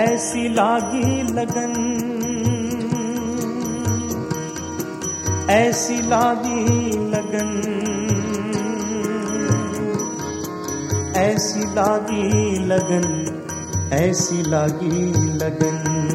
ऐसी लागी लगन, ऐसी लागी लगन, ऐसी लागी लगन, ऐसी लागी लगन।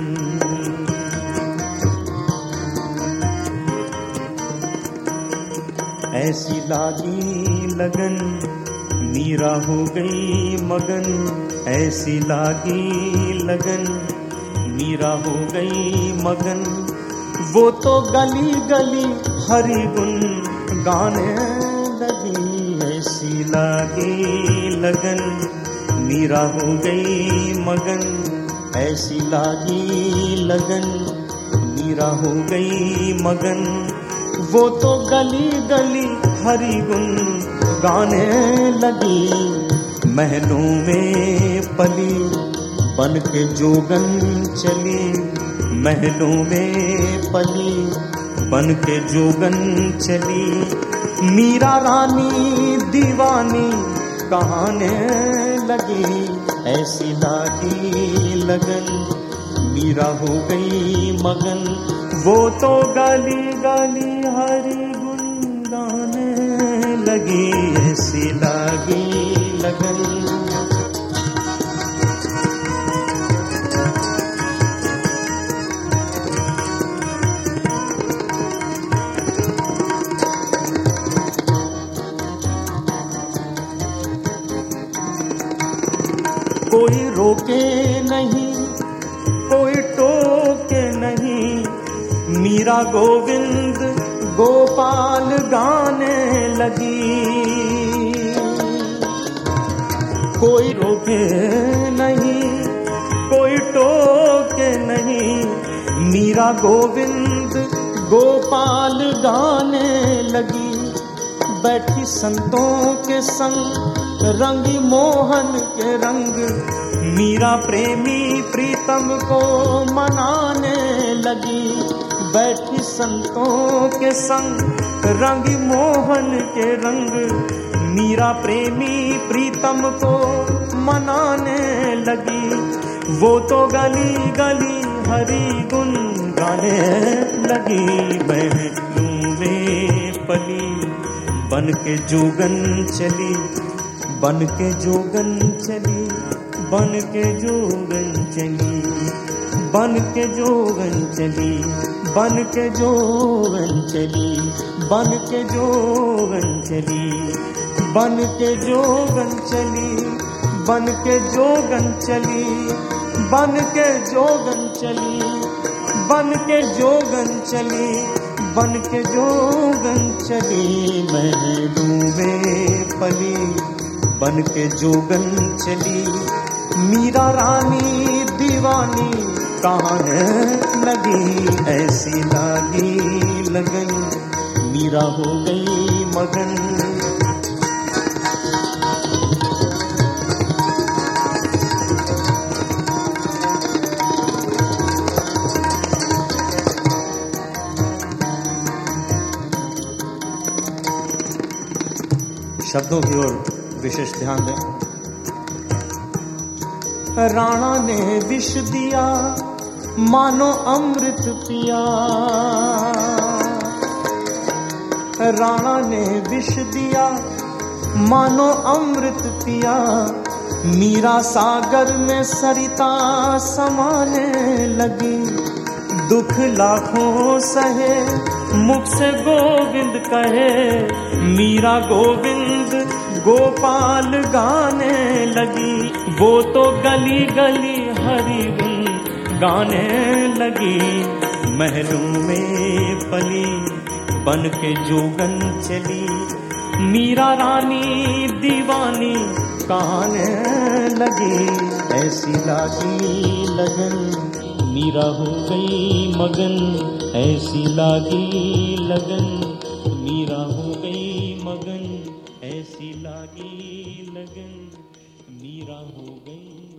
ऐसी लागी लगन, मीरा हो गई मगन। ऐसी लागी लगन, मीरा हो गई मगन। वो तो गली गली हरि गुन गाने लगी। ऐसी लागी लगन, मीरा हो गई मगन। ऐसी लागी लगन, मीरा हो गई मगन। वो तो गली गली हरि गुन गाने लगी। महलों में पली बन के जोगन चली। महलों में पली बन के जोगन चली। मीरा रानी दीवानी कहाने लगी। ऐसी लागी लगन, मीरा हो गई मगन। वो तो गली गली हरि गुन गाने लगी। ऐसी लागी लगन। कोई रोके नहीं, कोई टोके नहीं। मीरा गोविंद गोपाल गाने लगी। कोई रोके नहीं, कोई टोके नहीं। मीरा गोविंद गोपाल गाने लगी। बैठी संतों के संग रंगी मोहन के रंग। मीरा प्रेमी प्रीतम को मनाने लगी। बैठी संतों के संग रंगी मोहन के रंग। मीरा प्रेमी प्रीतम को मनाने लगी। वो तो गली गली हरि गुन गाने लगी। महलों में पली बन के जोगन चली। बन के जोगन चली, बन के जोगन चली। बन के जोगन चली, बन के जोगन चली। बन के जोगन चली, बन के जोगन चली। बन के जोगन चली, बन के जोगन चली। बन के जोगन चली, बन के जोगन चली। महलों में पली बन के जोगन चली। मीरा रानी दीवानी कहाने लगी। ऐसी लागी लगन, मीरा हो गई मगन। शब्दों की ओर विशेष ध्यान दें। राणा ने विष दिया, मानो अमृत पिया। राणा ने विष दिया, मानो अमृत पिया। मीरा सागर में सरिता समाने लगी। दुख लाखों सहे, मुख से गोविंद कहे। मीरा गोविंद गोपाल गाने लगी। वो तो गली गली हरि गुन गाने लगी। महलों में पली बन के जोगन चली। मीरा रानी दीवानी कहाने लगी। ऐसी लागी लगन, मीरा हो गई मगन। ऐसी लागी लगन, मीरा हो गई मगन। ऐसी लागी लगन, मीरा हो गई।